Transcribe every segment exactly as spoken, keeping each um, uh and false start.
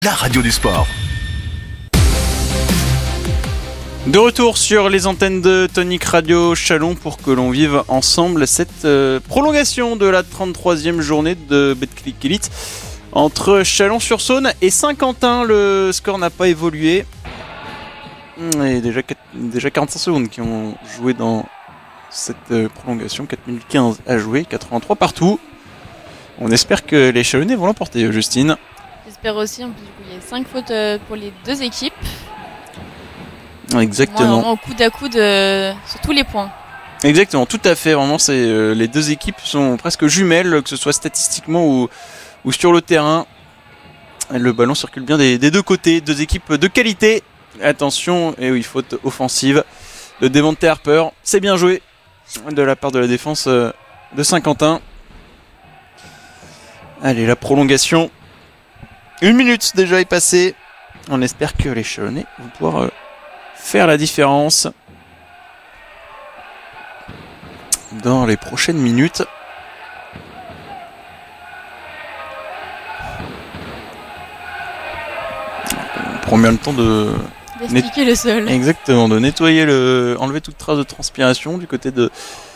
La radio du sport. De retour sur les antennes de Tonic Radio Châlons pour que l'on vive ensemble cette euh, prolongation de la trente-troisième journée de Betclic Elite entre Chalon-sur-Saône et Saint-Quentin. Le score n'a pas évolué. Et déjà, déjà quarante-cinq secondes qui ont joué dans cette euh, prolongation. quatre minutes quinze à jouer, quatre-vingt-trois partout. On espère que les Chalonnais vont l'emporter, Justine. J'espère aussi, en plus, du coup, il y a cinq fautes pour les deux équipes. Exactement. Vraiment au coude à coude euh, sur tous les points. Exactement, tout à fait. Vraiment, c'est euh, les deux équipes sont presque jumelles, que ce soit statistiquement ou, ou sur le terrain. Le ballon circule bien des, des deux côtés, deux équipes de qualité. Attention, et oui, faute offensive de Devontae Harper. C'est bien joué de la part de la défense euh, de Saint-Quentin. Allez, la prolongation. Une minute déjà est passée. On espère que les Chalonnais vont pouvoir euh, faire la différence dans les prochaines minutes. On prend bien le temps de d'expliquer net... le sol. Exactement, de nettoyer le, enlever toute trace de transpiration du côté de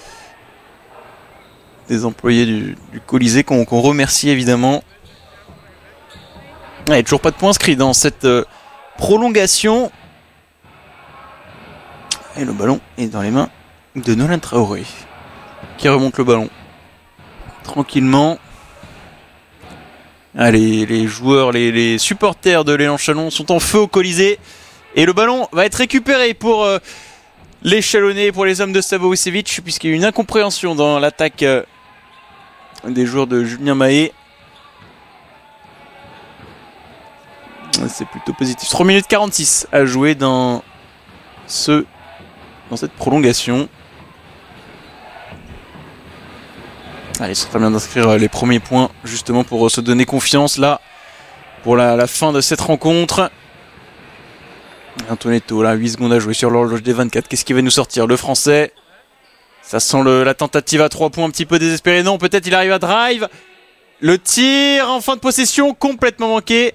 des employés du, du Colisée qu'on, qu'on remercie évidemment. Il n'y a toujours pas de points inscrits dans cette euh, prolongation. Et le ballon est dans les mains de Nolan Traoré qui remonte le ballon tranquillement. Allez, les joueurs, les, les supporters de l'Élan Chalon sont en feu au Colisée. Et le ballon va être récupéré pour euh, les Chalonnais, pour les hommes de Savovicevic, puisqu'il y a eu une incompréhension dans l'attaque euh, des joueurs de Julien Mahé. C'est plutôt positif. trois minutes quarante-six à jouer dans ce dans cette prolongation. Allez, c'est très bien d'inscrire les premiers points justement pour se donner confiance là pour la, la fin de cette rencontre. Antonetto là, huit secondes à jouer sur l'horloge des vingt-quatre. Qu'est-ce qui va nous sortir? Le français. Ça sent le, la tentative à trois points un petit peu désespérée. Non, peut-être il arrive à drive. Le tir en fin de possession complètement manqué.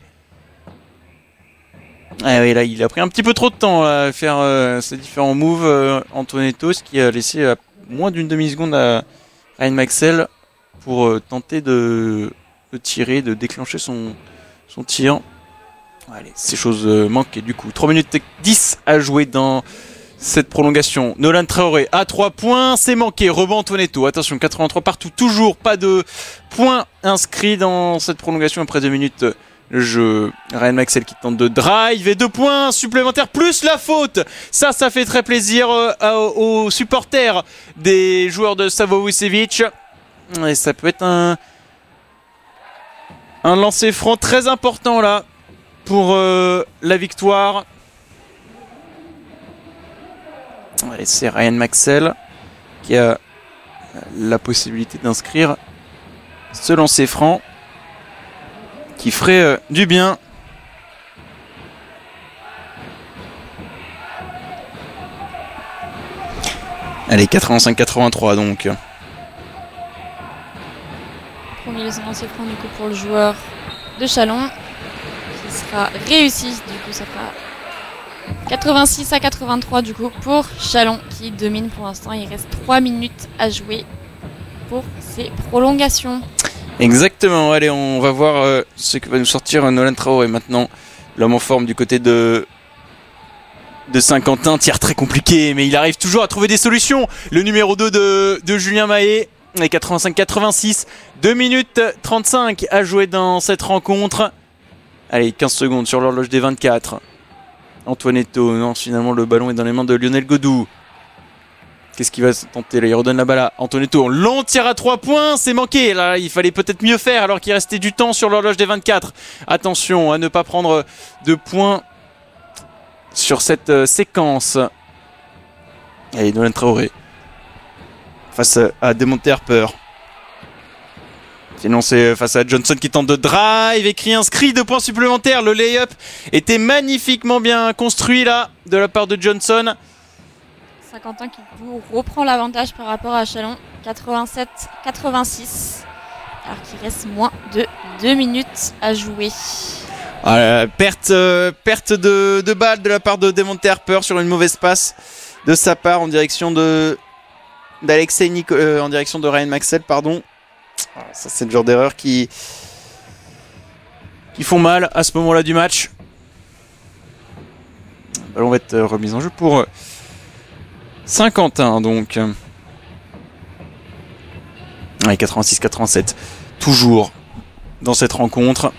Ah oui, là, il a pris un petit peu trop de temps à faire euh, ces différents moves, euh, Antonetto, ce qui a laissé euh, moins d'une demi-seconde à Ryan Maxwell pour euh, tenter de, de tirer, de déclencher son, son tir. Allez, ces choses euh, manquaient du coup. trois minutes dix à jouer dans cette prolongation. Nolan Traoré à trois points, c'est manqué. Rebond Antonetto, attention, quatre-vingt-trois partout, toujours pas de points inscrits dans cette prolongation après deux minutes. Le jeu, Ryan Maxwell qui tente de drive et deux points supplémentaires plus la faute. Ça, ça fait très plaisir euh, aux supporters des joueurs de Savovicevic. Et ça peut être un, un lancer franc très important là pour euh, la victoire. Et c'est Ryan Maxwell qui a la possibilité d'inscrire ce lancer franc qui ferait euh, du bien. Allez, quatre-vingt-cinq quatre-vingt-trois donc. Premier lancer franc du coup pour le joueur de Chalon qui sera réussi. Du coup, ça fera quatre-vingt-six à quatre-vingt-trois du coup pour Chalon qui domine pour l'instant. Il reste trois minutes à jouer pour ces prolongations. Exactement, allez, on va voir euh, ce que va nous sortir Nolan Traoré maintenant. L'homme en forme du côté de, de Saint-Quentin. Tir très compliqué, mais il arrive toujours à trouver des solutions. Le numéro deux de, de Julien Mahé. Et quatre-vingt-cinq quatre-vingt-six. deux minutes trente-cinq à jouer dans cette rencontre. Allez, quinze secondes sur l'horloge des vingt-quatre. Antonetto, non, finalement le ballon est dans les mains de Lionel Godou. Qu'est-ce qu'il va tenter là? Il redonne la balle à Antonetto. Long tir à trois points, c'est manqué. Là, il fallait peut-être mieux faire alors qu'il restait du temps sur l'horloge des vingt-quatre. Attention à ne pas prendre de points sur cette euh, séquence. Allez, Nolan Traoré face à Devontae Harper. Sinon, c'est face à Johnson qui tente de drive. Écrit inscrit, deux points supplémentaires. Le lay-up était magnifiquement bien construit là de la part de Johnson. Saint-Quentin qui reprend l'avantage par rapport à Chalon, quatre-vingt-sept quatre-vingt-six. alors qu'il reste moins de deux minutes à jouer. Ah, perte, euh, perte de, de balle de la part de Devontae Harper sur une mauvaise passe de sa part en direction de d'Alexei Nico, euh, en direction de Ryan Maxwell, pardon. Ah, ça c'est le genre d'erreur qui qui font mal à ce moment-là du match. Le ballon va être remis en jeu pour Saint-Quentin donc. Ouais, quatre-vingt-six quatre-vingt-sept. Toujours dans cette rencontre.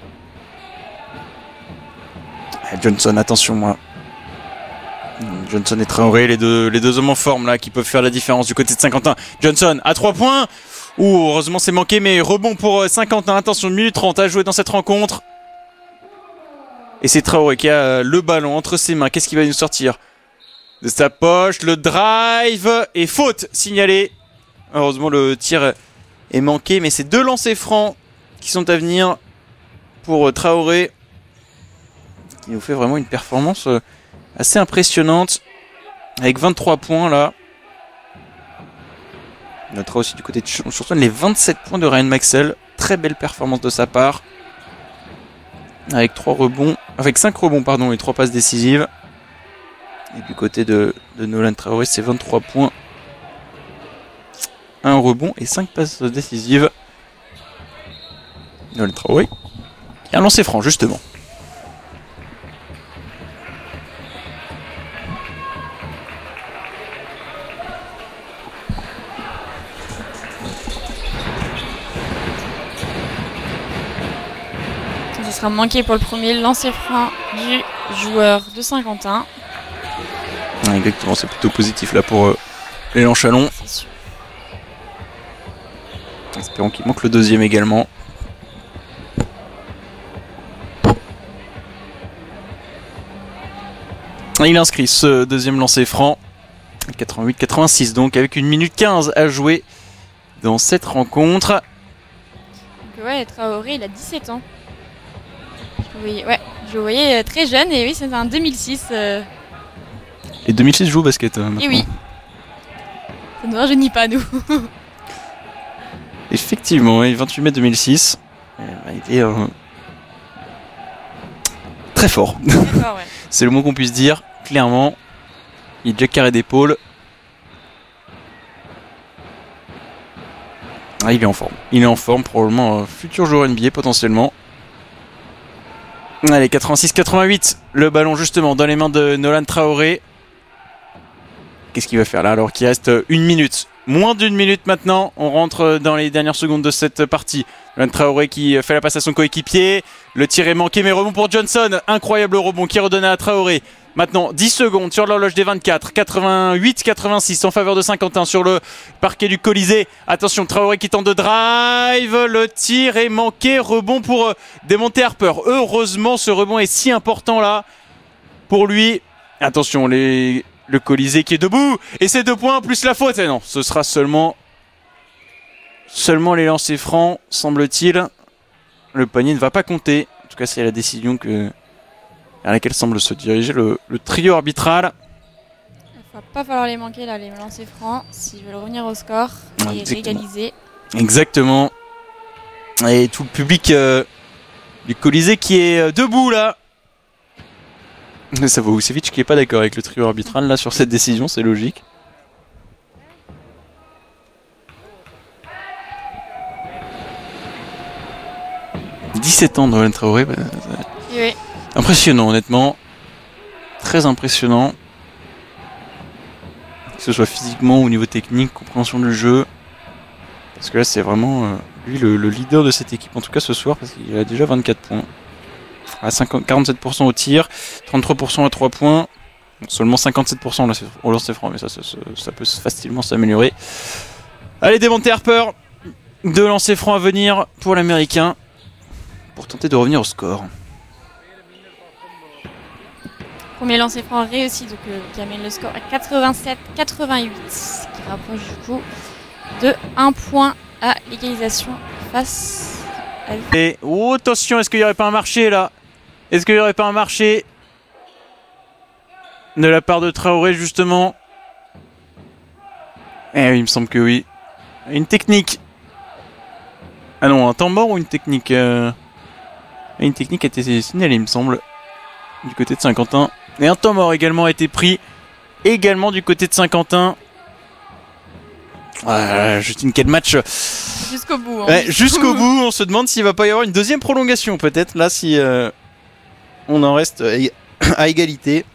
Johnson, attention moi. Johnson et Traoré, les deux, les deux hommes en forme là qui peuvent faire la différence du côté de Saint-Quentin. Johnson à trois points. Ouh, heureusement c'est manqué, mais rebond pour Saint-Quentin. Attention, une minute trente à jouer dans cette rencontre. Et c'est Traoré qui a le ballon entre ses mains. Qu'est-ce qu'il va nous sortir de sa poche? Le drive et faute signalée. Heureusement le tir est manqué, mais c'est deux lancers francs qui sont à venir pour Traoré. Il nous fait vraiment une performance assez impressionnante avec vingt-trois points là. On notera aussi du côté de Churton les vingt-sept points de Ryan Maxwell. Très belle performance de sa part. Avec trois rebonds, avec cinq rebonds pardon et trois passes décisives. Et du côté de, de Nolan Traoré, c'est vingt-trois points, un rebond et cinq passes décisives. Nolan Traoré qui a un lancer franc justement. Ce sera manqué pour le premier lancer franc du joueur de Saint-Quentin. Exactement, c'est plutôt positif là pour euh, l'élan Chalon. C'est sûr. Espérons qu'il manque le deuxième également. Il inscrit ce deuxième lancer franc. quatre-vingt-huit quatre-vingt-six donc avec une minute quinze à jouer dans cette rencontre. Donc ouais, Traoré il a dix-sept ans. Je le voyais, ouais, je le voyais très jeune et oui c'est un deux mille six. Euh... Et deux mille six joue au basket euh, Et oui. Ça ne rajeunit pas nous. Effectivement, oui, vingt-huit mai deux mille six. Il est euh, très fort. D'accord, ouais. C'est le mot qu'on puisse dire, clairement. Il est déjà carré d'épaule. Ah, il est en forme. Il est en forme, probablement euh, futur joueur N B A potentiellement. Allez, quatre-vingt-six quatre-vingt-huit. Le ballon justement dans les mains de Nolan Traoré. Qu'est-ce qu'il va faire là alors qu'il reste une minute? Moins d'une minute maintenant. On rentre dans les dernières secondes de cette partie. Nolan Traoré qui fait la passe à son coéquipier. Le tir est manqué mais rebond pour Johnson. Incroyable rebond qui est redonné à Traoré. Maintenant dix secondes sur l'horloge des vingt-quatre. quatre-vingt-huit quatre-vingt-six en faveur de Saint-Quentin sur le parquet du Colisée. Attention, Traoré qui tente de drive. Le tir est manqué. Rebond pour Devontae Harper. Heureusement ce rebond est si important là pour lui. Attention, les... le Colisée qui est debout. Et c'est deux points plus la faute. Et non, ce sera seulement Seulement les lancers francs, semble-t-il. Le panier ne va pas compter. En tout cas, c'est la décision que... à laquelle semble se diriger le, le trio arbitral. Il ne va pas falloir les manquer là, les lancers francs, s'ils veulent revenir au score et Exactement. Régaliser. Exactement. Et tout le public euh, du Colisée qui est euh, debout là. Ça vaut Vucevic qui n'est pas d'accord avec le trio arbitral là sur cette décision, c'est logique. dix-sept ans de Nolan Traoré. Bah, Oui. impressionnant honnêtement. Très impressionnant. Que ce soit physiquement ou au niveau technique, compréhension du jeu. Parce que là c'est vraiment euh, lui le, le leader de cette équipe en tout cas ce soir parce qu'il a déjà vingt-quatre points. À cinquante, quarante-sept pour cent au tir, trente-trois pour cent à trois points. Seulement cinquante-sept pour cent au lancer franc, mais ça, ça, ça, ça peut facilement s'améliorer. Allez, Devontae Harper, deux lancers francs à venir pour l'Américain pour tenter de revenir au score. Premier lancer franc réussi, donc euh, qui amène le score à quatre-vingt-sept quatre-vingt-huit, ce qui rapproche du coup de un point à l'égalisation face à... Et oh, attention, est-ce qu'il n'y aurait pas un marché là? Est-ce qu'il n'y aurait pas un marché de la part de Traoré justement? Eh oui, il me semble que oui. Une technique. Ah non, un temps mort ou une technique euh... Et une technique a été signalée, il me semble, du côté de Saint-Quentin. Et un temps mort également a été pris, également du côté de Saint-Quentin. Ah, Justine, quel match! Jusqu'au bout. Hein, ouais, jusqu'au bout, on se demande s'il va pas y avoir une deuxième prolongation, peut-être, là, si euh, on en reste à égalité.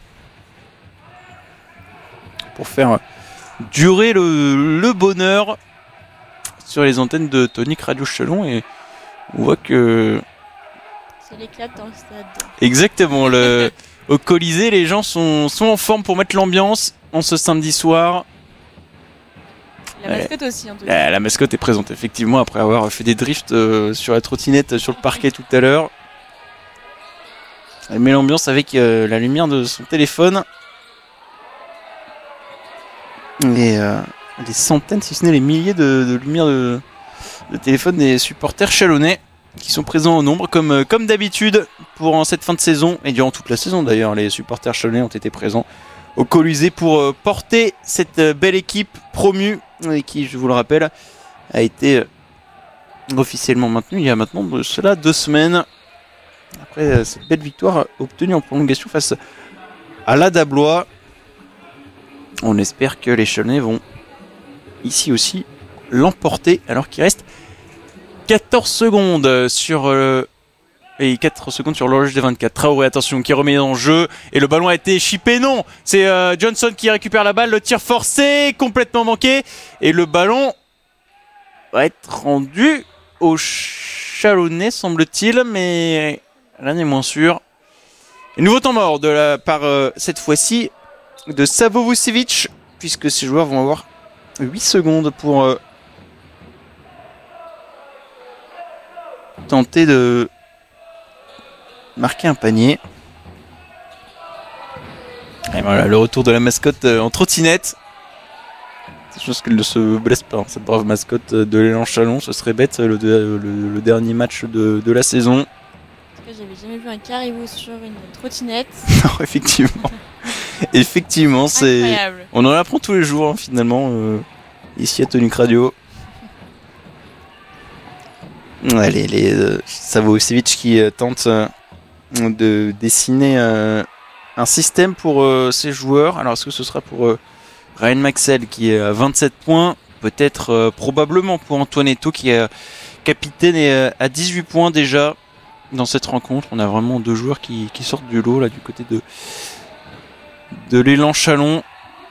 Pour faire durer le, le bonheur sur les antennes de Tonic Radio Chalon. Et on voit que... c'est l'éclate dans le stade. Exactement. Le, au Colisée, les gens sont, sont en forme pour mettre l'ambiance en ce samedi soir. La mascotte aussi, en tout cas. La, la mascotte est présente, effectivement, après avoir fait des drifts euh, sur la trottinette sur le parquet tout à l'heure. Elle met l'ambiance avec euh, la lumière de son téléphone. Et euh, des centaines, si ce n'est les milliers de, de lumières de, de téléphone des supporters chalonnais qui sont présents au nombre, comme, euh, comme d'habitude pour en cette fin de saison, et durant toute la saison d'ailleurs. Les supporters chalonnais ont été présents au Colisée pour euh, porter cette euh, belle équipe promue, et qui, je vous le rappelle, a été euh, officiellement maintenue il y a maintenant de cela deux semaines, après euh, cette belle victoire obtenue en prolongation face à l'Adablois. On espère que les Chalonnais vont ici aussi l'emporter, alors qu'il reste quatorze secondes sur euh, et quatre secondes sur l'horloge des vingt-quatre. Traoré, attention, qui remet en jeu, et le ballon a été chippé. Non, c'est euh, Johnson qui récupère la balle, le tir forcé, complètement manqué, et le ballon va être rendu au Chalonnais, semble-t-il, mais là n'est moins sûr. Et nouveau temps mort de la par euh, cette fois-ci de Savo Vucevic, puisque ces joueurs vont avoir huit secondes pour euh, tenter de marquer un panier. Et voilà, le retour de la mascotte euh, en trottinette. C'est chose qu'elle ne se blesse pas, hein, cette brave mascotte de l'élan Chalon. Ce serait bête, le, le, le dernier match de, de la saison. En tout cas, j'avais jamais vu un caribou sur une trottinette. Non, effectivement. Effectivement, c'est... Incroyable. On en apprend tous les jours, hein, finalement, euh, ici à Tonic Radio. Allez, les euh, Savo Vucevic qui euh, tente euh, de dessiner euh, un système pour euh, ses joueurs. Alors, est-ce que ce sera pour euh, Ryan Maxwell qui est à vingt-sept points? Peut-être, euh, probablement pour Antoine Eto'o qui est capitaine et euh, à dix-huit points déjà dans cette rencontre. On a vraiment deux joueurs qui, qui sortent du lot là du côté de de l'élan Chalon.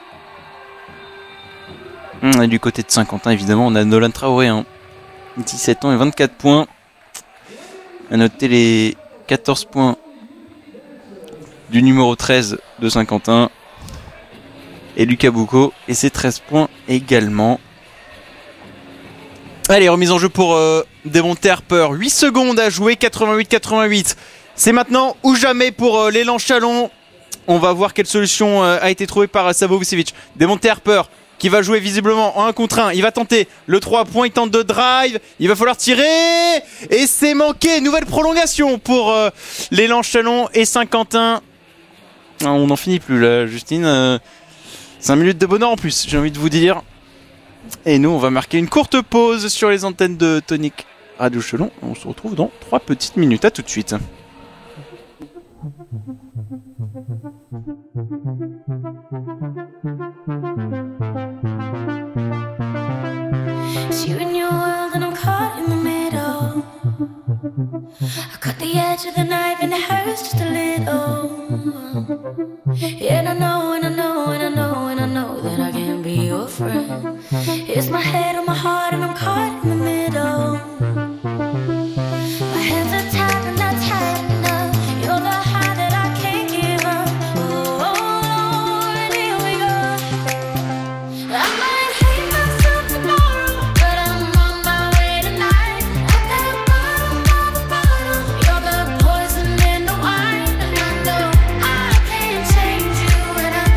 Et du côté de Saint-Quentin, évidemment, on a Nolan Traoré, hein, dix-sept ans et vingt-quatre points. À noter les quatorze points du numéro treize de Saint-Quentin et Lucas Boucaud, et ses treize points également. Allez, remise en jeu pour euh, Devontae Harper. huit secondes à jouer, quatre-vingt-huit quatre-vingt-huit. C'est maintenant ou jamais pour euh, l'élan Chalon. On va voir quelle solution euh, a été trouvée par euh, Savo Vucevic. Devontae Harper qui va jouer visiblement en un contre un. Il va tenter le trois points, il tente de drive. Il va falloir tirer. Et c'est manqué. Nouvelle prolongation pour euh, l'élan Chalon et Saint-Quentin. Ah, on n'en finit plus là, Justine. Euh, cinq minutes de bonheur en plus, j'ai envie de vous dire. Et nous, on va marquer une courte pause sur les antennes de Tonic Radio Chalon. On se retrouve dans trois petites minutes. À tout de suite. It's you and your world and I'm caught in the middle. I cut the edge of the knife and it hurts just a little. Yeah, and I know, and I know, and I know, and I know that I can't be your friend. It's my head on my heart and I'm caught in the middle. My hands are tied and not tight enough. You're the high that I can't give up. Oh, Lord, here we go. I might hate myself tomorrow, but I'm on my way tonight. At the bottom of the bottle, you're the poison in the wine. And I know I can't change you, and I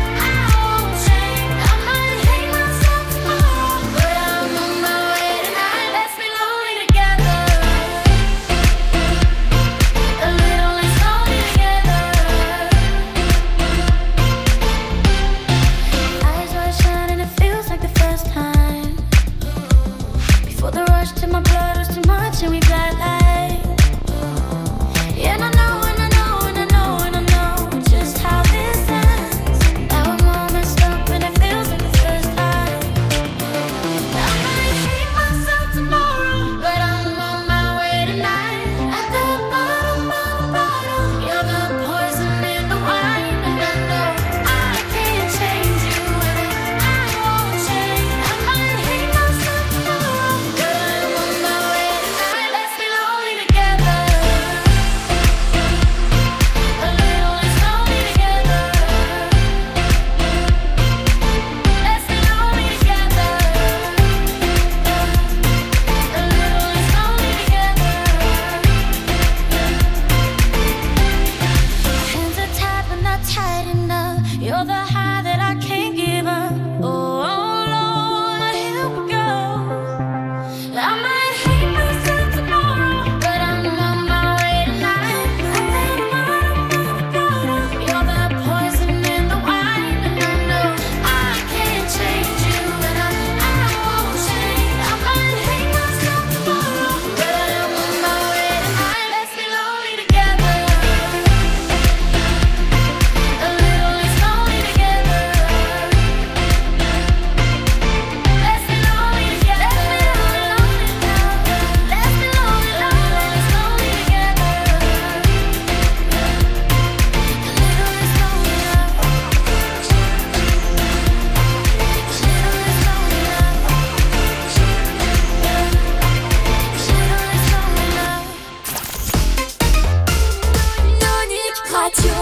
Radio.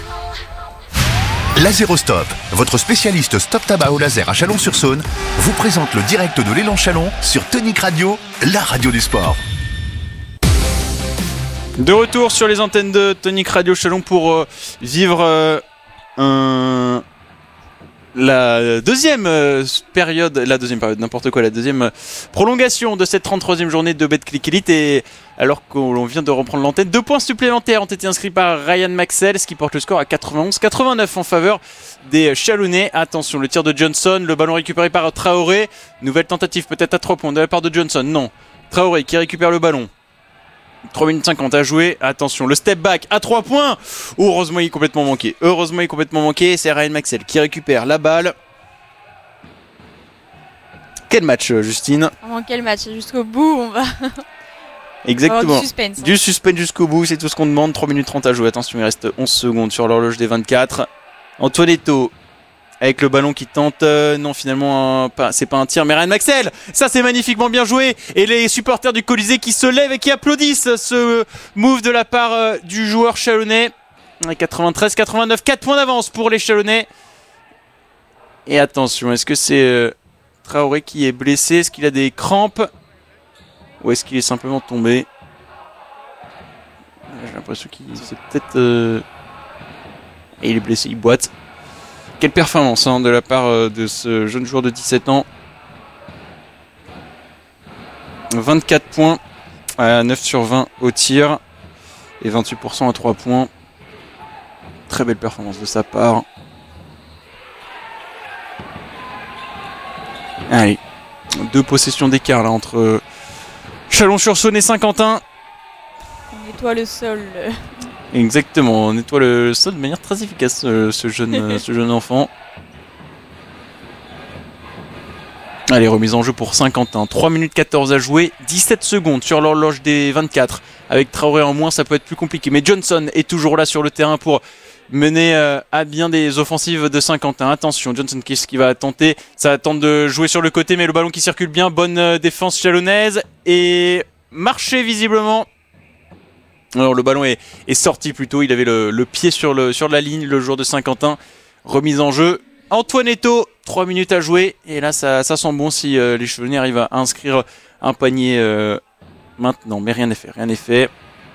Lazérostop, votre spécialiste stop tabac au laser à Chalon-sur-Saône, vous présente le direct de l'élan Chalon sur Tonic Radio, la radio du sport. De retour sur les antennes de Tonic Radio Chalon pour euh, vivre euh, un... la deuxième euh, période, la deuxième période, n'importe quoi, la deuxième euh, prolongation de cette trente-troisième journée de Betclic Elite. Et alors qu'on vient de reprendre l'antenne, deux points supplémentaires ont été inscrits par Ryan Maxwell, ce qui porte le score à quatre-vingt-onze à quatre-vingt-neuf en faveur des Chalonnais. Attention, le tir de Johnson, le ballon récupéré par Traoré. Nouvelle tentative peut-être à trois points de la part de Johnson. Non, Traoré qui récupère le ballon. trois minutes cinquante à jouer. Attention, le step back à trois points. Oh, heureusement, il est complètement manqué. Heureusement, il est complètement manqué. C'est Ryan Maxwell qui récupère la balle. Quel match, Justine? Vraiment, quel match? Jusqu'au bout, on va. Exactement. Du suspense. Hein. Du suspense jusqu'au bout, c'est tout ce qu'on demande. trois minutes trente à jouer. Attention, il reste onze secondes sur l'horloge des vingt-quatre. Antoinetto avec le ballon qui tente, euh, non finalement euh, pas, c'est pas un tir, mais Ryan Maxwell, ça c'est magnifiquement bien joué, et les supporters du Colisée qui se lèvent et qui applaudissent ce move de la part euh, du joueur chalonnais. quatre-vingt-treize à quatre-vingt-neuf, quatre points d'avance pour les Chalonnais. Et attention, est-ce que c'est euh, Traoré qui est blessé, est-ce qu'il a des crampes, ou est-ce qu'il est simplement tombé? J'ai l'impression qu'il c'est peut-être euh... et il est blessé, il boite. Quelle performance hein, de la part euh, de ce jeune joueur de dix-sept ans. vingt-quatre points à neuf sur vingt au tir et vingt-huit pour cent à trois points. Très belle performance de sa part. Allez, deux possessions d'écart là entre Chalon-sur-Saône et Saint-Quentin. On nettoie le sol. Exactement, on nettoie le sol de manière très efficace, ce, ce, jeune, ce jeune enfant. Allez, remise en jeu pour Saint-Quentin. trois minutes quatorze à jouer, dix-sept secondes sur l'horloge des vingt-quatre. Avec Traoré en moins, ça peut être plus compliqué. Mais Johnson est toujours là sur le terrain pour mener euh, à bien des offensives de Saint-Quentin. Attention, Johnson, qu'est-ce qu'il va tenter? Ça tente de jouer sur le côté, mais le ballon qui circule bien. Bonne euh, défense chalonnaise. Et marché visiblement. Alors le ballon est, est sorti plutôt, il avait le, le pied sur, le, sur la ligne, le joueur de Saint-Quentin. Remise en jeu. Antoinetto, trois minutes à jouer. Et là, ça, ça sent bon si euh, les Chalonnais arrivent à inscrire un panier euh, maintenant. Mais rien n'est fait, rien n'est fait.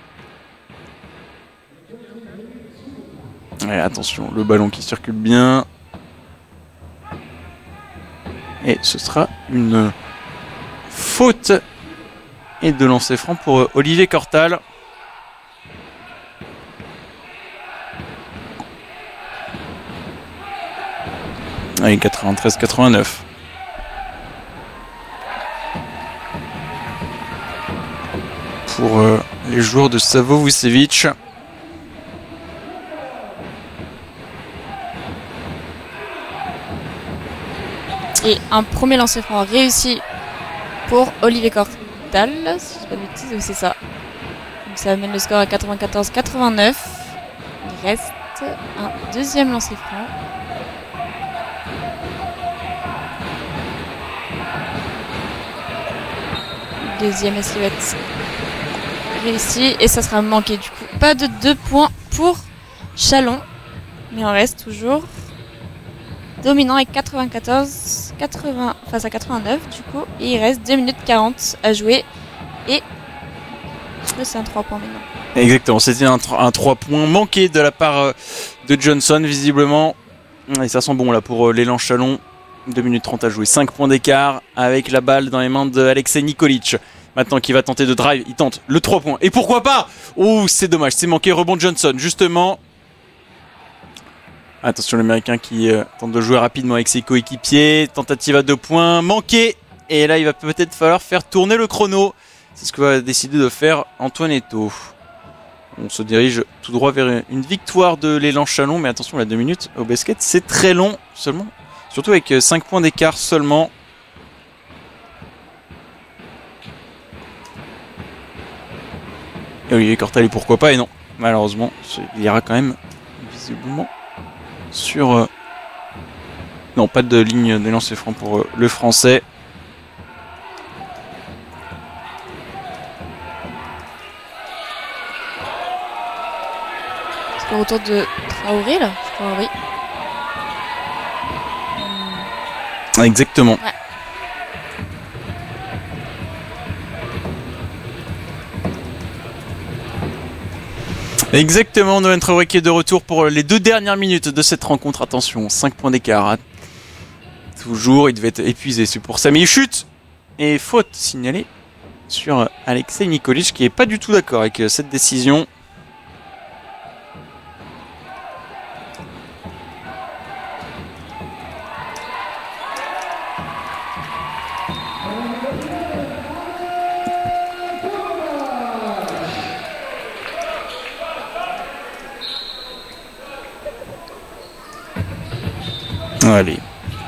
Allez, attention, le ballon qui circule bien. Et ce sera une faute et de lancer franc pour Olivier Cortal. Allez, quatre-vingt-treize à quatre-vingt-neuf. Pour euh, les joueurs de Savo Vucevic. Et un premier lancer franc réussi pour Olivier Cortal, si je dis pas de bêtises, oui c'est ça. Donc ça amène le score à quatre-vingt-quatorze à quatre-vingt-neuf. Il reste un deuxième lancer franc. Deuxième esquivette réussi et ça sera manqué du coup. Pas de deux points pour Chalon, mais on reste toujours dominant avec quatre-vingt-quatorze quatre-vingts face à quatre-vingt-neuf du coup. Et il reste deux minutes quarante à jouer et je crois que c'est un trois points maintenant. Exactement, c'était un, un trois points manqué de la part de Johnson visiblement. Et ça sent bon là pour l'élan Chalon. deux minutes trente à jouer, cinq points d'écart avec la balle dans les mains de Alexei Nikolic. Maintenant qui va tenter de drive, il tente le trois points. Et pourquoi pas? Oh, c'est dommage, c'est manqué, rebond Johnson justement. Attention l'Américain qui euh, tente de jouer rapidement avec ses coéquipiers. Tentative à deux points, manqué. Et là il va peut-être falloir faire tourner le chrono. C'est ce que va décider de faire Antoinetto. On se dirige tout droit vers une victoire de l'élan Chalon. Mais attention, la deux minutes au basket c'est très long seulement. Surtout avec cinq points d'écart seulement. Et Olivier Cortal, et pourquoi pas, et non. Malheureusement, il ira quand même visiblement sur... Euh... Non, pas de ligne de lancer franc pour euh, le Français. Score retour de Traoré là, je crois, oui. Exactement. Ouais. Exactement, Nolan Traoré qui est de retour pour les deux dernières minutes de cette rencontre. Attention, cinq points d'écart. Toujours, il devait être épuisé, c'est pour ça. Mais il chute. Et faute signalée sur Alexei Nikolic qui est pas du tout d'accord avec cette décision. Allez.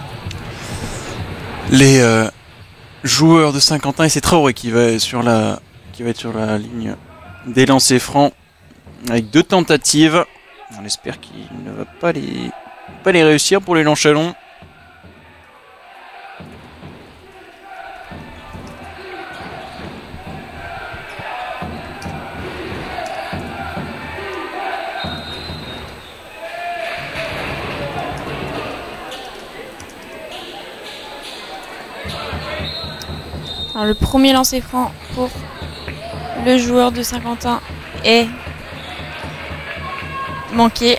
Les euh, joueurs de Saint-Quentin, et c'est Traoré qui va sur la qui va être sur la ligne des lancers francs avec deux tentatives. On espère qu'il ne va pas les pas les réussir pour les Lanchalon. Alors, le premier lancer franc pour le joueur de Saint-Quentin est manqué.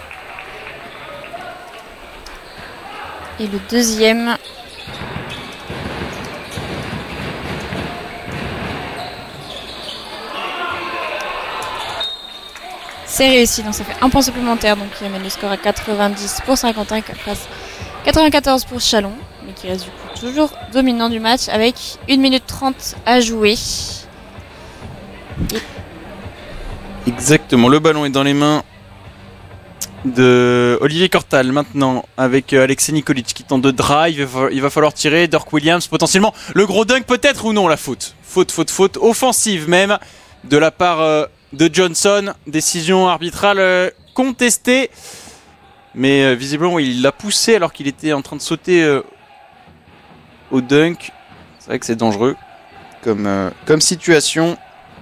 Et le deuxième c'est réussi, donc ça fait un point supplémentaire, donc il amène le score à quatre-vingt-dix pour Saint-Quentin et passe quatre-vingt-quatorze pour Châlons, mais qui reste du coup toujours dominant du match avec une minute trente à jouer. Exactement, le ballon est dans les mains de Olivier Cortal maintenant avec Alexei Nikolic qui tente de drive, il va falloir tirer, Dirk Williams potentiellement, le gros dunk peut-être ou non, la faute, faute, faute, faute, offensive même de la part de Johnson, décision arbitrale contestée, mais visiblement il l'a poussé alors qu'il était en train de sauter au dunk. C'est vrai que c'est dangereux comme, euh, comme situation.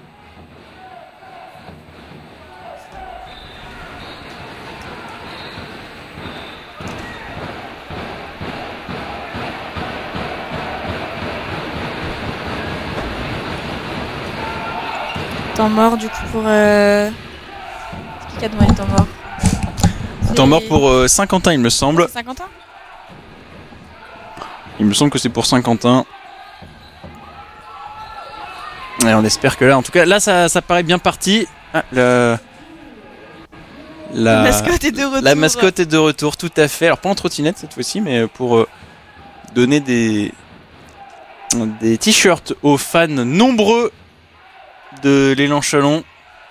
Temps mort du coup pour... Euh... Qui a demandé le temps mort? Temps mort pour euh, Saint-Quentin il me semble. Saint-Quentin? Il me semble que c'est pour Saint-Quentin. Et on espère que là, en tout cas, là, ça, ça paraît bien parti. Ah, le... la... la mascotte est de retour. La mascotte est de retour, tout à fait. Alors, pas en trottinette cette fois-ci, mais pour euh, donner des... des t-shirts aux fans nombreux de l'élan Chalon.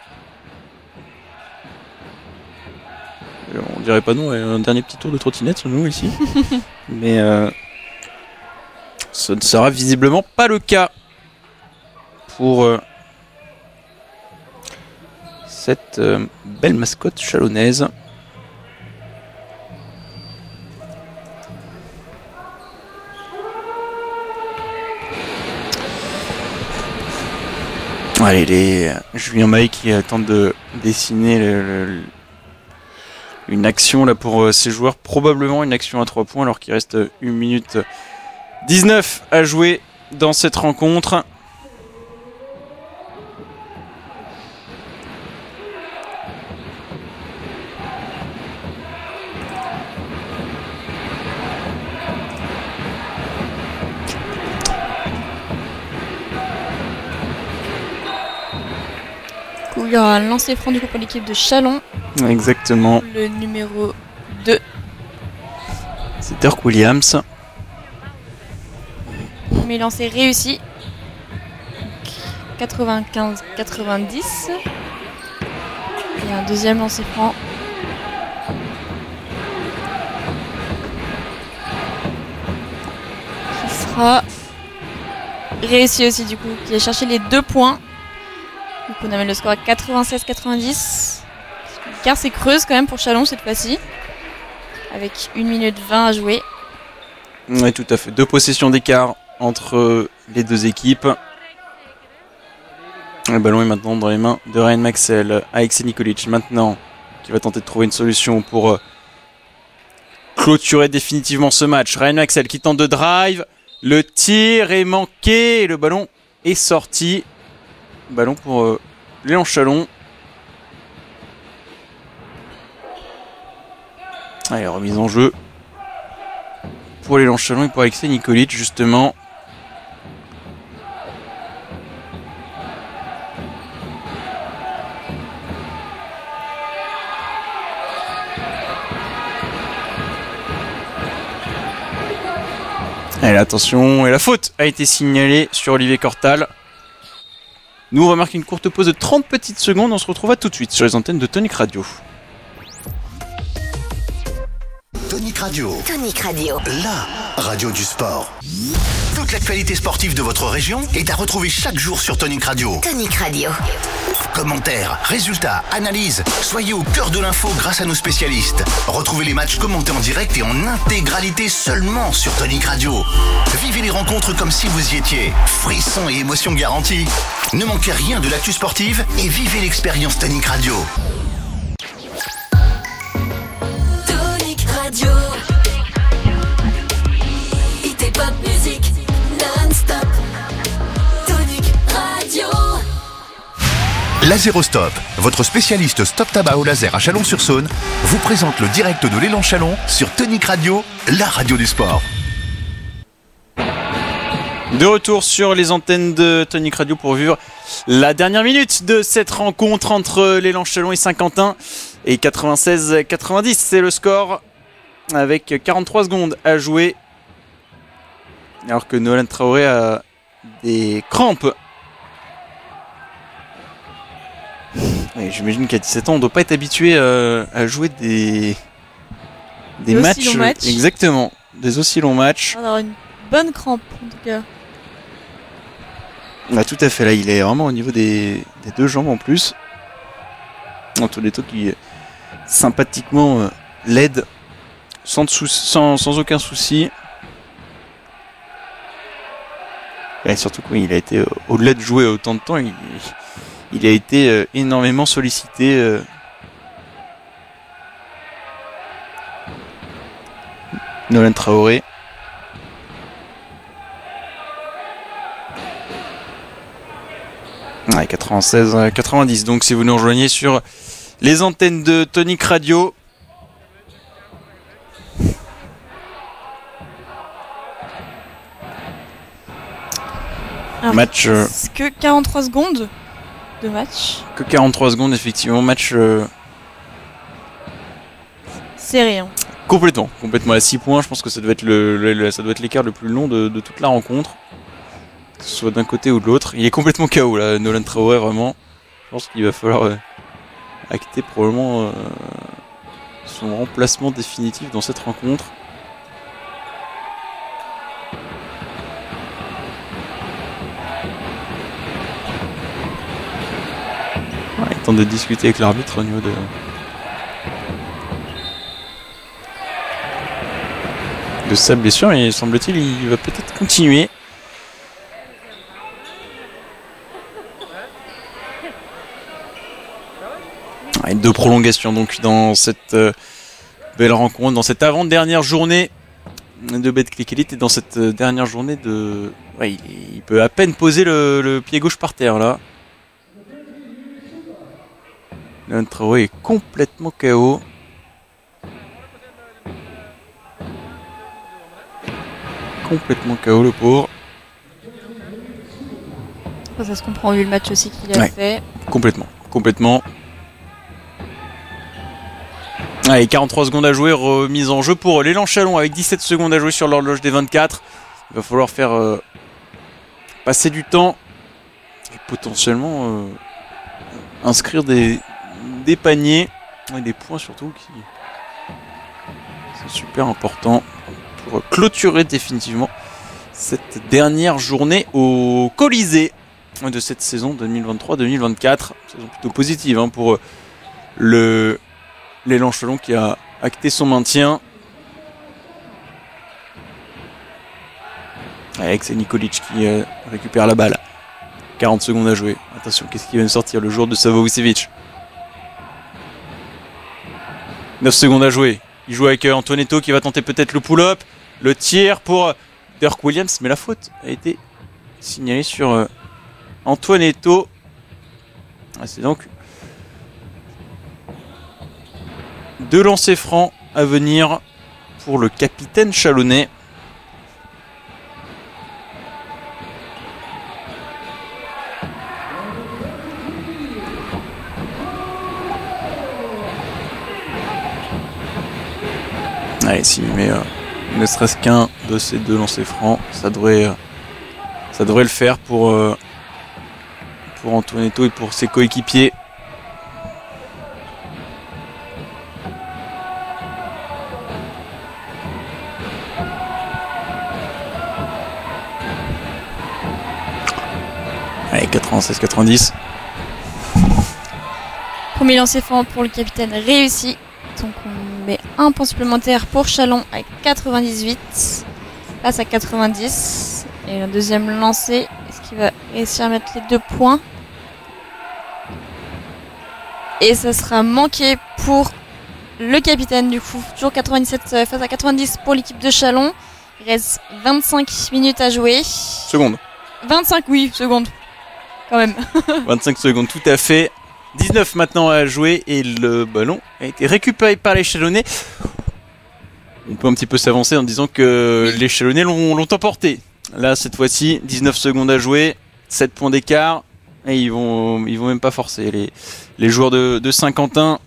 On dirait pas non, un dernier petit tour de trottinette sur nous ici. Mais... Euh... ce ne sera visiblement pas le cas pour euh, cette euh, belle mascotte chalonnaise. Allez, les Julien Maé qui euh, tente de dessiner le, le, une action là pour euh, ses joueurs, probablement une action à trois points alors qu'il reste une minute dix-neuf à jouer dans cette rencontre. Il y aura un lancer franc du coup pour l'équipe de Châlons. Exactement. Le numéro deux. C'est Dirk Williams. Premier lancer réussi. quatre-vingt-quinze quatre-vingt-dix. Et un deuxième lancer franc. Qui sera réussi aussi du coup. Qui a cherché les deux points. Donc on amène le score à quatre-vingt-seize quatre-vingt-dix. Car c'est creuse quand même pour Châlons cette fois-ci. Avec une minute vingt à jouer. Oui, tout à fait. Deux possessions d'écart entre les deux équipes. Le ballon est maintenant dans les mains de Ryan Maxwell. Alexei Nikolic maintenant qui va tenter de trouver une solution pour euh, clôturer définitivement ce match. Ryan Axel qui tente de drive. Le tir est manqué et le ballon est sorti. Ballon pour euh, Léon Chalon. Allez, remise en jeu pour Léon Chalon et pour Alexei Nikolic justement. Allez, attention, et la faute a été signalée sur Olivier Cortal. Nous, on va marquer une courte pause de trente petites secondes. On se retrouve à tout de suite sur les antennes de Tonic Radio. Tonic Radio. Tonic Radio. La radio du sport. Toute l'actualité sportive de votre région est à retrouver chaque jour sur Tonic Radio. Tonic Radio. Commentaires, résultats, analyses, soyez au cœur de l'info grâce à nos spécialistes. Retrouvez les matchs commentés en direct et en intégralité seulement sur Tonic Radio. Vivez les rencontres comme si vous y étiez. Frissons et émotions garanties. Ne manquez rien de l'actu sportive et vivez l'expérience Tonic Radio. Tonic Radio. Hit et pop music non-stop. Tonic Radio. Lazerostop, votre spécialiste stop tabac au laser à Chalon-sur-Saône, vous présente le direct de l'élan Chalon sur Tonic Radio, la radio du sport. De retour sur les antennes de Tonic Radio pour vivre la dernière minute de cette rencontre entre l'élan Chalon et Saint-Quentin. Et quatre-vingt-seize à quatre-vingt-dix, c'est le score avec quarante-trois secondes à jouer. Alors que Nolan Traoré a des crampes. Et j'imagine qu'à dix-sept ans, on ne doit pas être habitué euh, à jouer des, des, Des matchs. aussi longs matchs. Exactement, des aussi longs matchs. On va avoir une bonne crampe en tout cas. Ah, tout à fait, là, il est vraiment au niveau des, des deux jambes en plus. Antoine Leto qui sympathiquement euh, l'aide sans, sou- sans, sans aucun souci. Et surtout, oui, il a été, euh, au-delà de jouer autant de temps, il, il a été euh, énormément sollicité. Euh. Nolan Traoré. Ouais, quatre-vingt-seize à quatre-vingt-dix. Donc si vous nous rejoignez sur les antennes de Tonic Radio. Alors, Match euh, est-ce que quarante-trois secondes de match, que quarante-trois secondes effectivement. Match euh, serré. Hein. complètement, complètement à six points. Je pense que ça doit être le, le- le- ça doit être l'écart le plus long de, de toute la rencontre. Que ce soit d'un côté ou de l'autre. Il est complètement K O là, Nolan Traoré vraiment. Je pense qu'il va falloir euh, acter probablement euh, son remplacement définitif dans cette rencontre. Ouais, il tente de discuter avec l'arbitre au niveau de... de sa blessure, et semble-t-il il va peut-être continuer. Ouais, deux prolongations donc dans cette euh, belle rencontre, dans cette avant-dernière journée de Betclic Elite et dans cette euh, dernière journée de... Ouais, il, il peut à peine poser le, le pied gauche par terre là. Nolan Traoré est complètement K O. Complètement K O le pauvre. Ça, ça se comprend vu le match aussi qu'il a Ouais. fait. Complètement. Complètement. Allez, quarante-trois secondes à jouer, remise en jeu pour l'élan Chalon avec dix-sept secondes à jouer sur l'horloge des vingt-quatre. Il va falloir faire euh, passer du temps et potentiellement euh, inscrire des, des paniers et des points surtout qui c'est super important pour clôturer définitivement cette dernière journée au Colisée de cette saison deux mille vingt-trois deux mille vingt-quatre. Saison plutôt positive hein, pour euh, le l'élan Chalon qui a acté son maintien. Avec c'est Nikolic qui euh, récupère la balle. quarante secondes à jouer. Attention, qu'est-ce qui vient de sortir? Le joueur de Savo Vucevic. neuf secondes à jouer. Il joue avec Antoinetto qui va tenter peut-être le pull-up. Le tir pour Dirk Williams, mais la faute a été signalée sur euh, Antoinetto. Ah, c'est donc deux lancers francs à venir pour le capitaine chalonnais. Allez, s'il met euh, ne serait-ce qu'un de ces deux lancers francs, ça devrait, euh, ça devrait le faire pour, euh, pour Antoinetto et pour ses coéquipiers. Allez, quatre-vingt-seize quatre-vingt-dix. Premier lancer franc pour le capitaine réussi. Donc on met un point supplémentaire pour Chalon à quatre-vingt-dix-huit. Passe à quatre-vingt-dix. Et le deuxième lancer, est-ce qu'il va réussir à mettre les deux points? Et ça sera manqué pour le capitaine du coup. Toujours quatre-vingt-dix-sept face à quatre-vingt-dix pour l'équipe de Chalon. Il reste vingt-cinq minutes à jouer. Secondes. vingt-cinq, oui, secondes. Quand même. vingt-cinq secondes, tout à fait. dix-neuf maintenant à jouer et le ballon a été récupéré par les Chalonnais. On peut un petit peu s'avancer en disant que les Chalonnais l'ont, l'ont emporté. Là, cette fois-ci, dix-neuf secondes à jouer, sept points d'écart. Et ils vont, ils vont même pas forcer les, les joueurs de, de Saint-Quentin.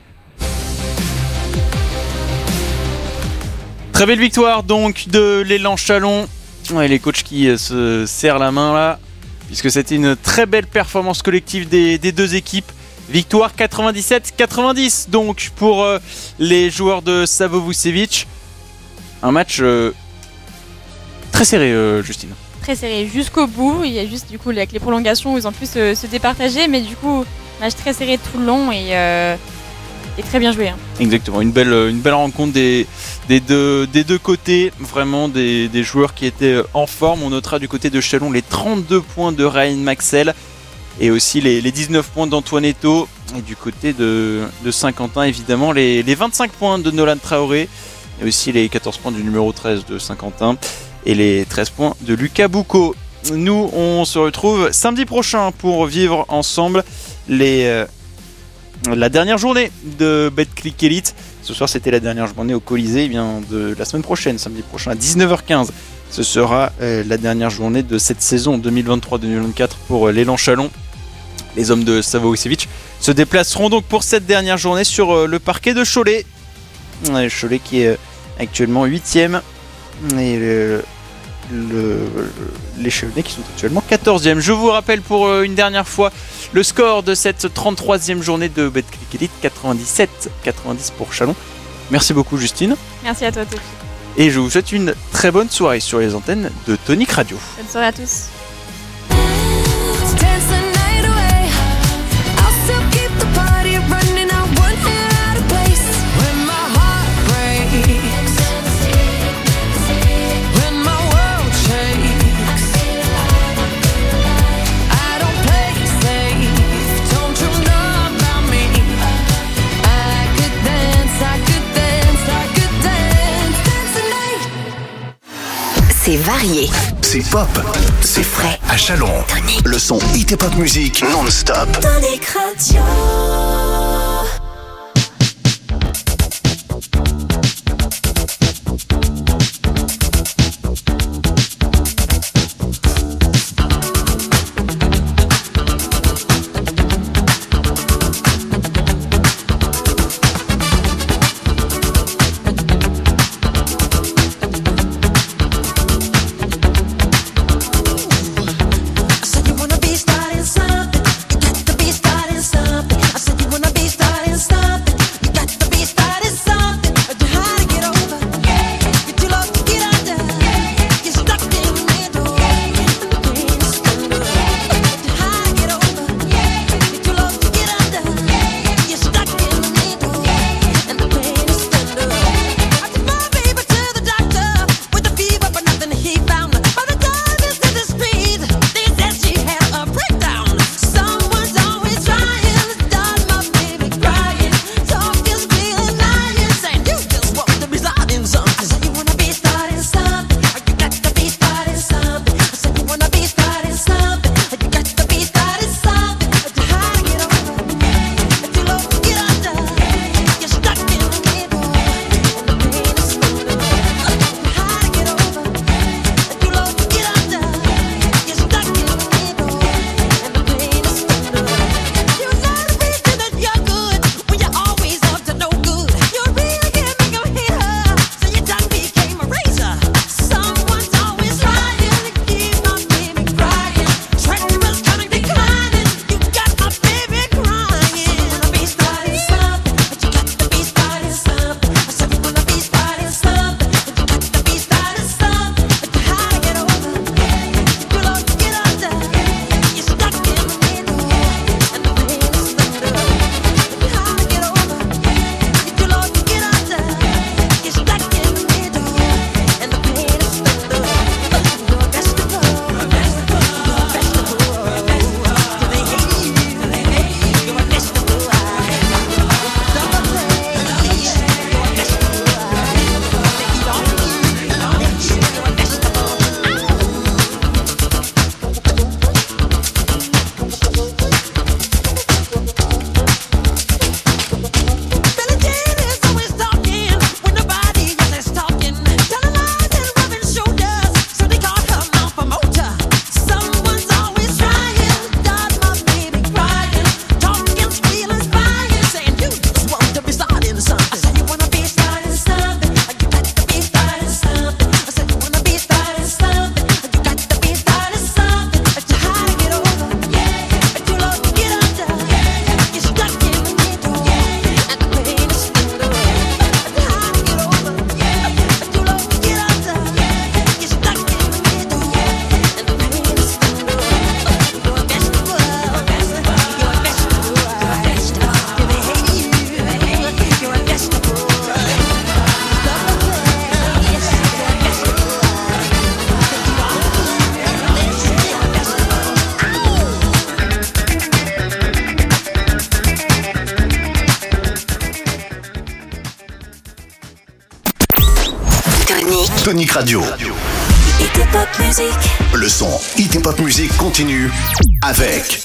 Très belle victoire donc de l'élan Chalon. Ouais, les coachs qui euh, se serrent la main là, puisque c'était une très belle performance collective des, des deux équipes. Victoire quatre-vingt-dix-sept quatre-vingt-dix donc pour euh, les joueurs de Savo Vucevic. Un match euh, très serré, euh, Justine. Très serré jusqu'au bout. Il y a juste du coup avec les prolongations où ils ont pu se, se départager, mais du coup match très serré tout le long et, euh, et très bien joué. Hein. Exactement, une belle, une belle rencontre des, des, deux, des deux côtés, vraiment des, des joueurs qui étaient en forme. On notera du côté de Chalon les trente-deux points de Ryan Maxwell et aussi les, les dix-neuf points d'Antoinetto. Et du côté de, de Saint-Quentin, évidemment, les, les vingt-cinq points de Nolan Traoré et aussi les quatorze points du numéro treize de Saint-Quentin et les treize points de Lucas Boucaud. Nous, on se retrouve samedi prochain pour vivre ensemble les... Euh, la dernière journée de Betclic Elite. Ce soir c'était la dernière journée au Colisée. Et bien de la semaine prochaine, samedi prochain à dix-neuf heures quinze, ce sera euh, la dernière journée de cette saison deux mille vingt-trois deux mille vingt-quatre pour euh, l'élan Chalon. Les hommes de Savo Vucevic se déplaceront donc pour cette dernière journée sur euh, le parquet de Cholet. Euh, Cholet qui est euh, actuellement huitième et le, le, les Chalonnais qui sont actuellement quatorzième. Je vous rappelle pour euh, une dernière fois le score de cette trente-troisième journée de Betclic Elite, quatre-vingt-dix-sept quatre-vingt-dix pour Chalon. Merci beaucoup Justine. Merci à toi Tofi. Et je vous souhaite une très bonne soirée sur les antennes de Tonic Radio. Bonne soirée à tous. C'est varié. C'est pop. C'est frais. À Chalon. Tonic. Le son hit et pop musique non-stop. Tonic Radio. Starting something, you got to be starting something. I said you wanna Tonic. Tonic Radio. Hit et pop music. Le son Hit et Pop Music continue avec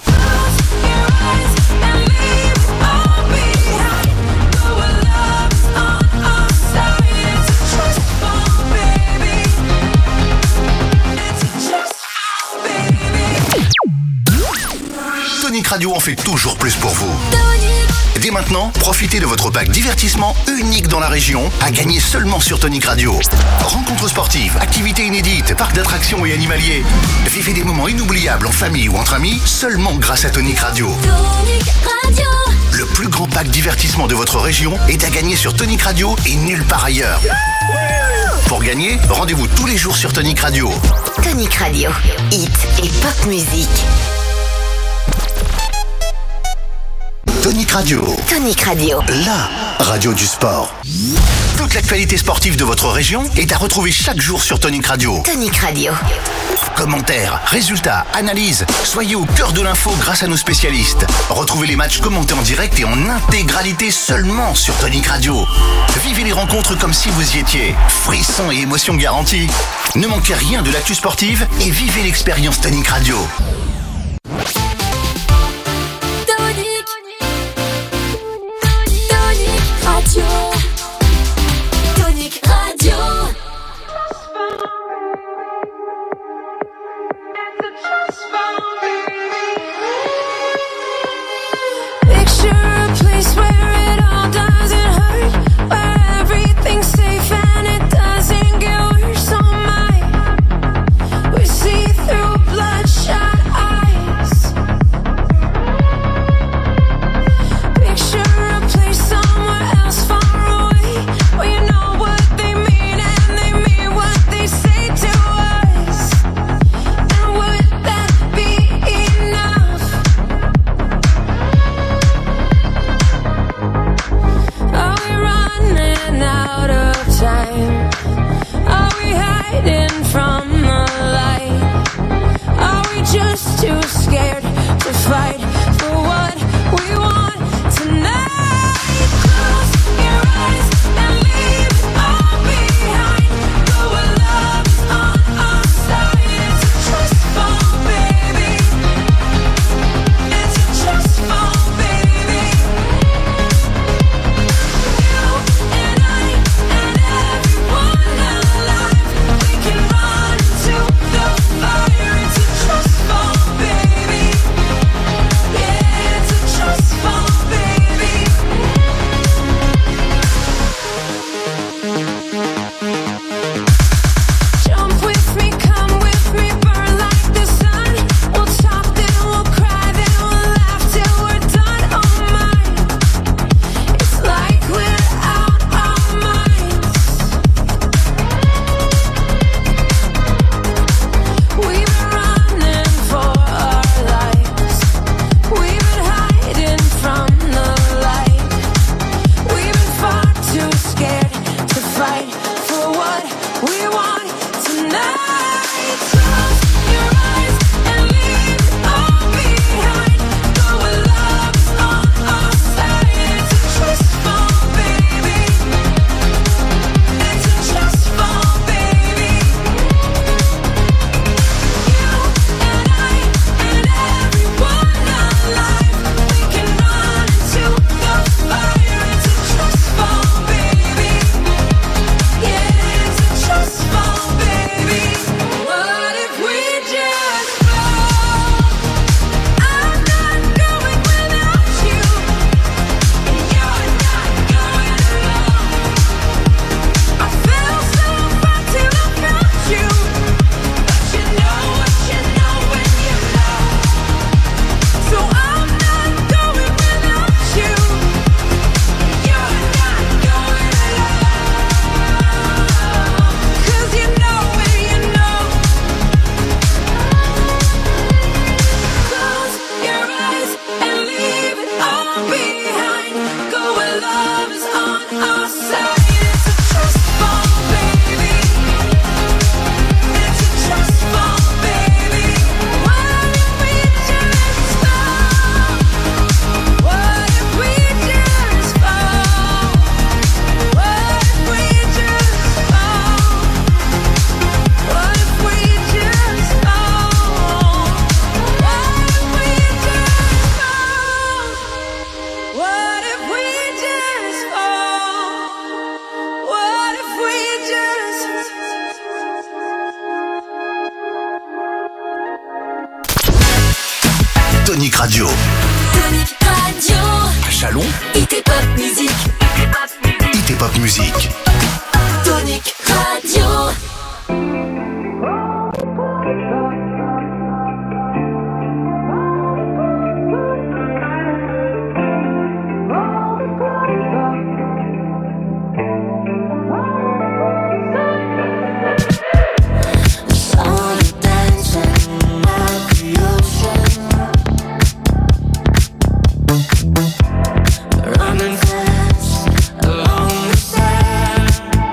Tonic Radio en fait toujours plus pour vous. Dès maintenant, profitez de votre pack divertissement unique dans la région, à gagner seulement sur Tonic Radio. Rencontres sportives, activités inédites, parcs d'attractions et animaliers. Vivez des moments inoubliables en famille ou entre amis, seulement grâce à Tonic Radio. Tonic Radio. Le plus grand pack divertissement de votre région est à gagner sur Tonic Radio et nulle part ailleurs. Pour gagner, rendez-vous tous les jours sur Tonic Radio. Tonic Radio. Hit et pop music. Tonic Radio. Tonic Radio. La radio du sport. Toute l'actualité sportive de votre région est à retrouver chaque jour sur Tonic Radio. Tonic Radio. Commentaires, résultats, analyses, soyez au cœur de l'info grâce à nos spécialistes. Retrouvez les matchs commentés en direct et en intégralité seulement sur Tonic Radio. Vivez les rencontres comme si vous y étiez. Frissons et émotions garanties. Ne manquez rien de l'actu sportive et vivez l'expérience Tonic Radio. Radio. Tonic Radio. Picture a place where it all doesn't hurt, where everything's safe and it doesn't get worse. Oh my, we see through bloodshot eyes. Radio. Tonic Radio. À Chalon, Hit et Pop Music. Hit et Pop Music. Tonic Radio. Running fast along the sand.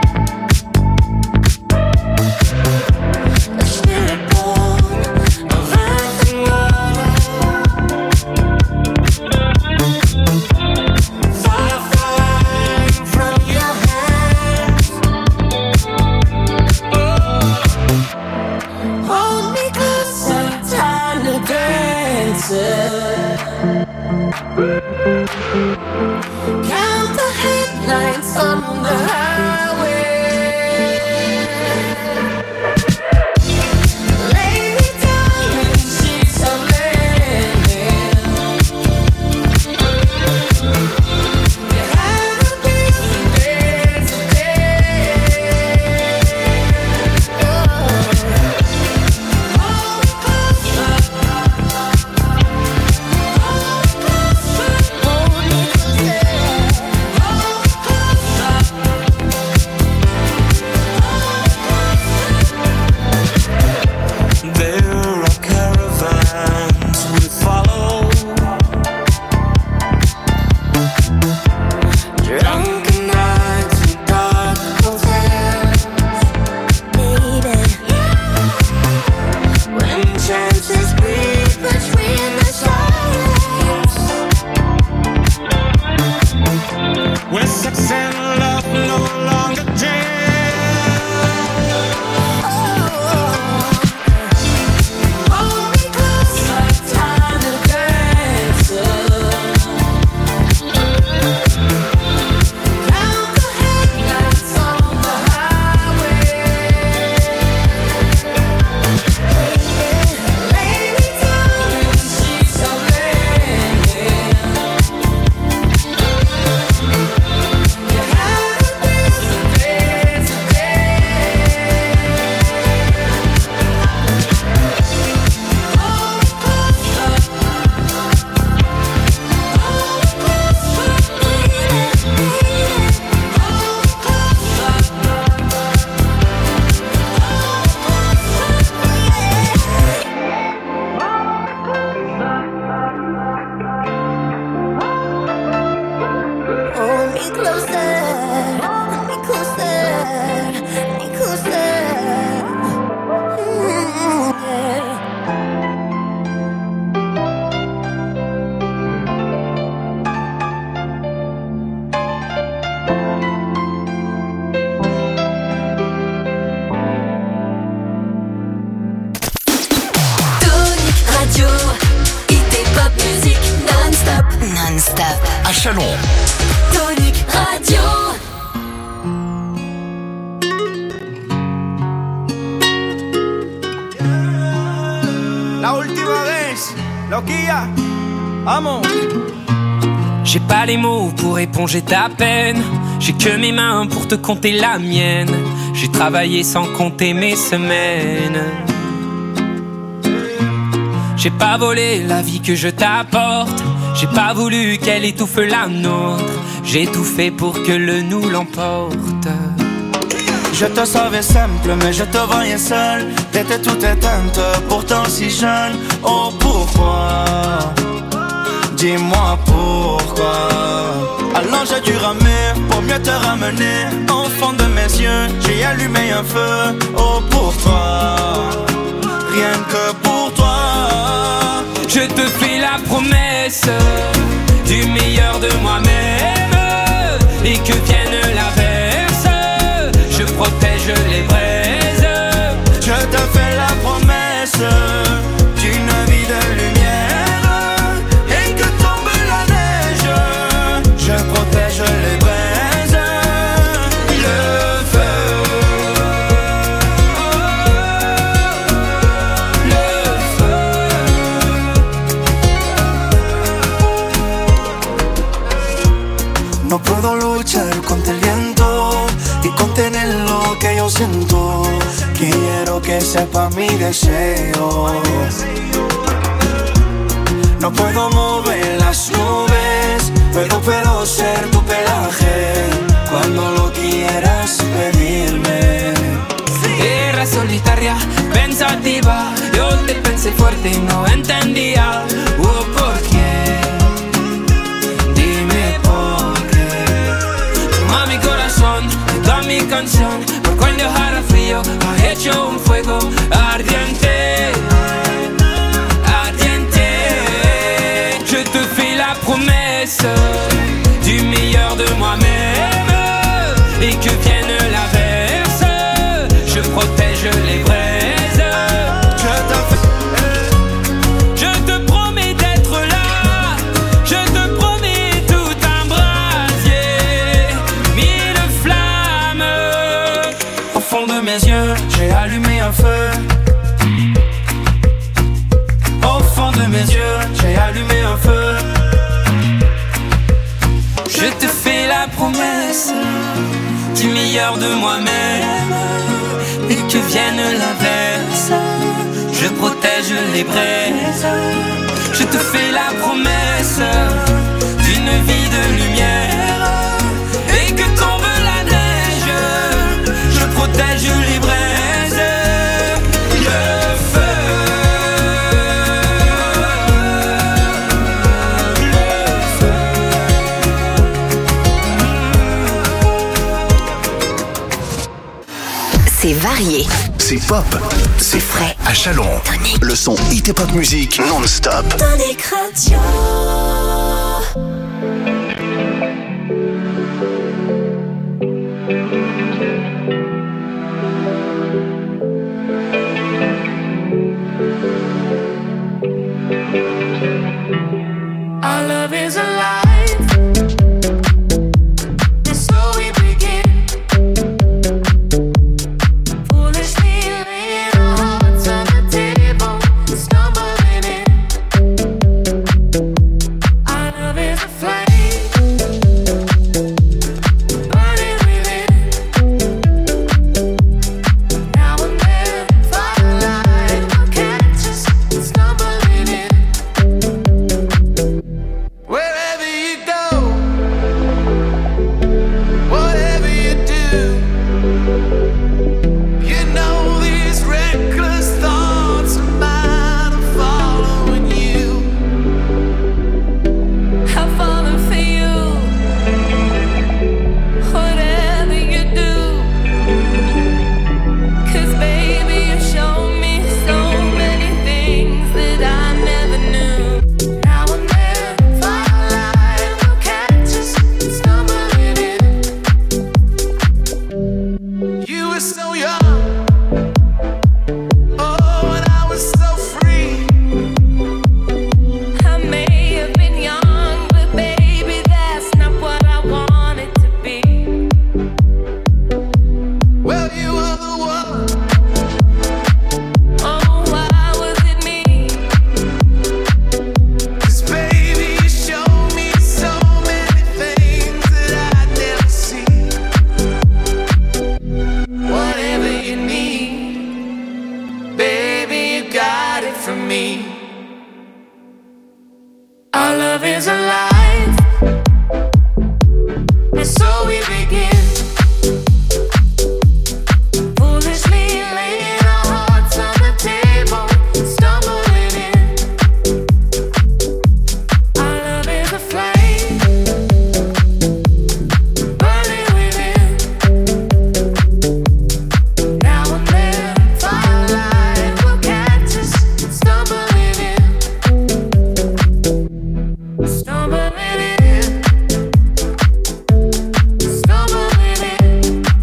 à Chalon. Tonic Radio. La última vez, loquilla, vamos. J'ai pas les mots pour éponger ta peine. J'ai que mes mains pour te compter la mienne. J'ai travaillé sans compter mes semaines. J'ai pas volé la vie que je t'apporte. J'ai pas voulu qu'elle étouffe la nôtre. J'ai tout fait pour que le nous l'emporte. Je te savais simple, mais je te voyais seul. T'étais toute éteinte, pourtant si jeune. Oh pourquoi? Dis-moi pourquoi. Alors j'ai dû ramer pour mieux te ramener. Au fond de mes yeux, j'ai allumé un feu. Oh pour toi, rien que pour toi. Je te fais la promesse du meilleur de moi-même. Et que vienne l'averse, je protège les braises. Je te fais la promesse d'une vie de lumière. Et que tombe la neige, je protège les braises. Le feu, le feu. siento. Quiero que sepa mi deseo. No puedo mover las nubes, pero puedo ser tu pelaje cuando lo quieras pedirme. Era solitaria, pensativa. Yo te pensé fuerte y no entendía. Oh, ¿por qué? Dime por qué. Toma mi corazón, toda mi canción. Por cuando hará frío, ha hecho un fuego ardiente. Ardiente. Je te fais la promesse du meilleur de moi-même. Et que vienne l'averse, je protège les braises. Je te, je te promets d'être là. Je te promets tout un brasier, mille flammes. Au fond de mes yeux, j'ai allumé un feu. Au fond de mes yeux, j'ai allumé un feu. Je te fais la promesse du meilleur de moi-même. Et que vienne l'averse, je protège les braises. Je te fais la promesse d'une vie de lumière. Et que tombe la neige, je protège les braises. Le feu. C'est varié. C'est pop. C'est frais. À Chalon. Tonic. Le son hit et pop musique non-stop. Tonic Radio. Our love is alive. And so we begin. Foolishly laying our hearts on the table, stumbling in. Our love is a flame, burning within. Now and then, firelight will catch us stumbling in. Wherever you go, whatever you do, you know these reckless thoughts of mine are following you. I've fallen for you, whatever you do. 'Cause baby, you show me so many things that I never knew. Now and then, firelight will catch us stumbling in. You were so young, oh, and I was so free. I may have been young, but baby, that's not what I wanted to be. Well, you were the one. Oh, why was it me? 'Cause baby, you showed me so many things that I'd never see. Whatever you need, baby, you got it from me. Our love is alive, and so we begin. Foolishly laying our hearts on the table, stumbling in. Our love is a flame, burning within. Now and then, firelight will catch us stumbling in. Stumbling in. Stumbling in.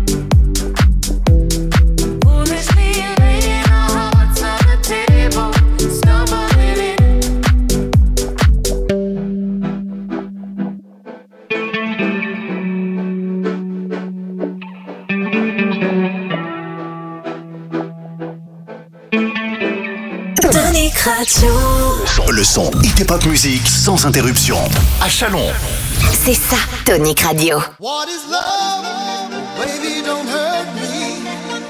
Foolishly laying our hearts on the table, stumbling in. Tonic Radio. Le son hit et pop musique sans interruption. À Chalon. C'est ça, Tonic Radio. What is love? Baby, don't hurt me.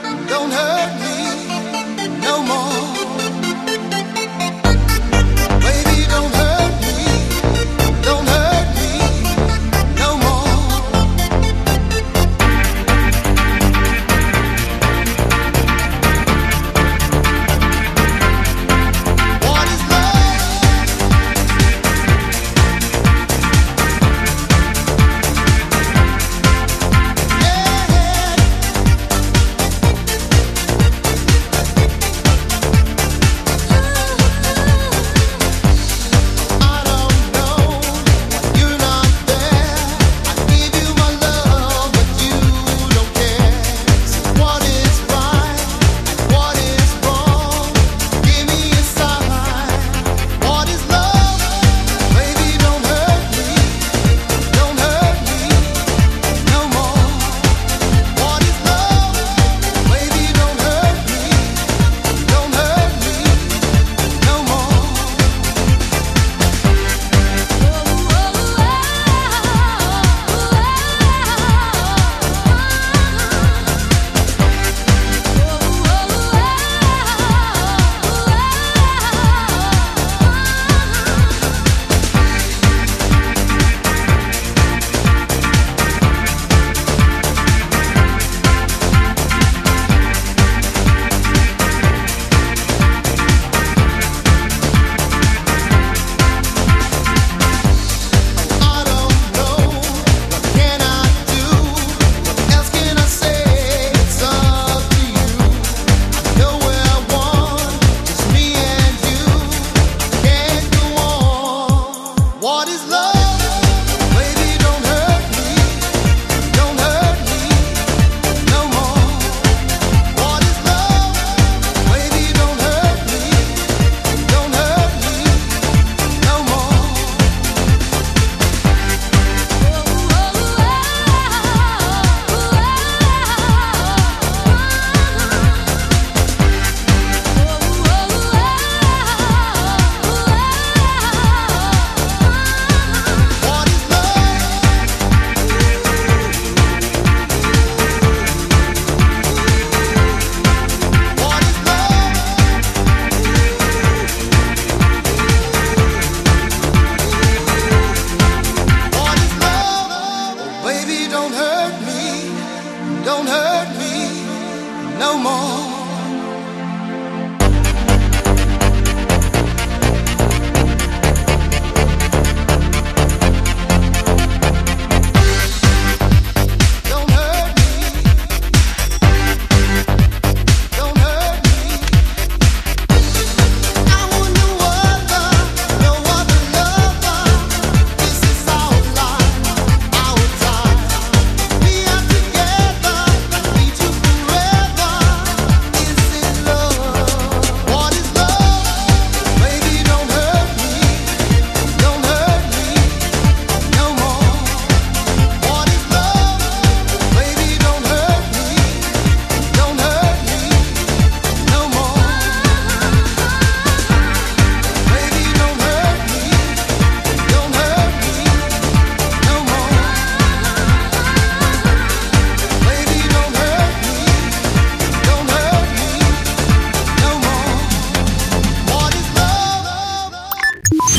don't hurt me no more.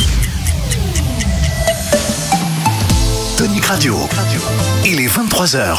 Radio. Il est vingt-trois heures.